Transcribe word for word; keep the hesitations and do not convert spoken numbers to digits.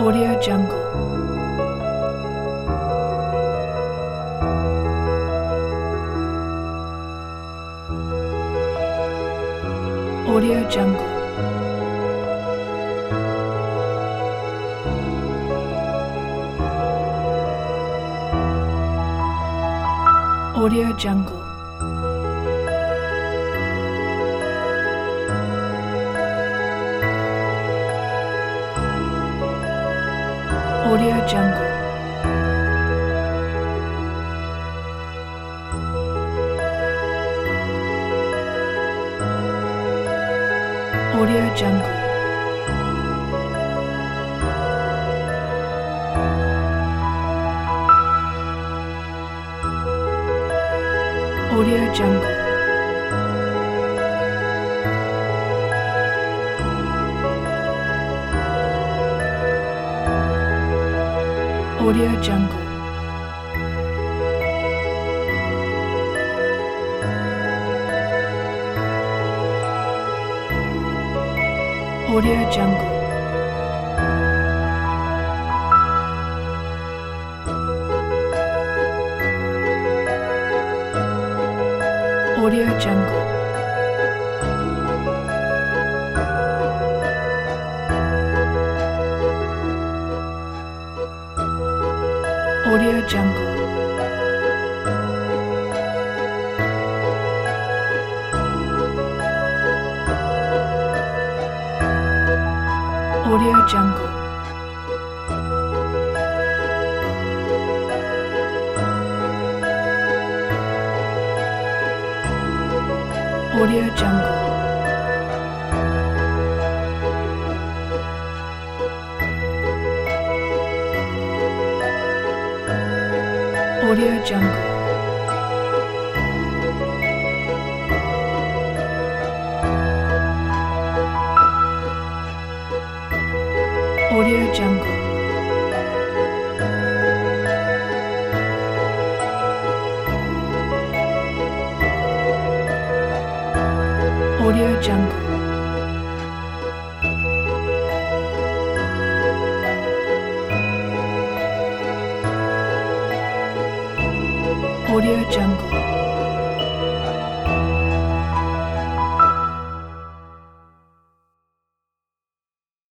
Audio Jungle. Audio Jungle. Audio Jungle. Audio Jungle. Audio Jungle. Audio Jungle. Audio Jungle. Audio Jungle. Audio Jungle. Audio Jungle. Audio Jungle. Audio Jungle. Audio Jungle. Audio Jungle. Audio Jungle. Audio Jungle.